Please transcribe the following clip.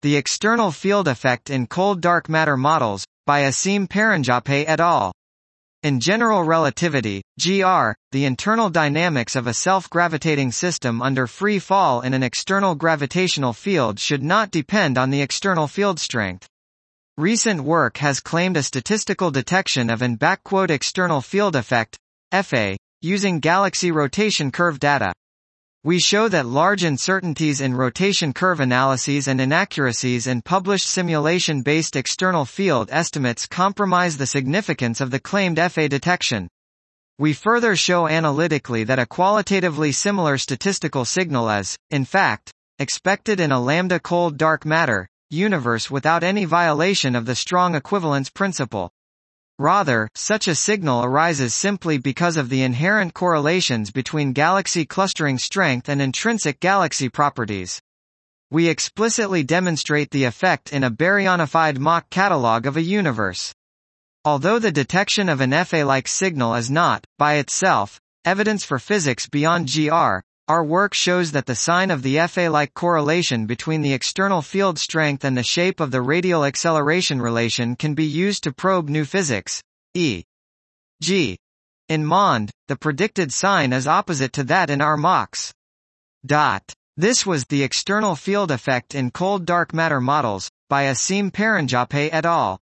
The external field effect in cold dark matter models, by Asim Paranjape et al. In general relativity, GR, the internal dynamics of a self-gravitating system under free fall in an external gravitational field should not depend on the external field strength. Recent work has claimed a statistical detection of an external field effect, FA, using galaxy rotation curve data. We show that large uncertainties in rotation curve analyses and inaccuracies in published simulation-based external field estimates compromise the significance of the claimed FA detection. We further show analytically that a qualitatively similar statistical signal is, in fact, expected in a lambda cold dark matter universe without any violation of the strong equivalence principle. Rather, such a signal arises simply because of the inherent correlations between galaxy clustering strength and intrinsic galaxy properties. We explicitly demonstrate the effect in a baryonified Mach catalog of a universe. Although the detection of an FA-like signal is not, by itself, evidence for physics beyond GR, our work shows that the sign of the FA-like correlation between the external field strength and the shape of the radial acceleration relation can be used to probe new physics, e.g. in MOND, the predicted sign is opposite to that in our Machs. This was the external field effect in cold dark matter models, by Asim Paranjape et al.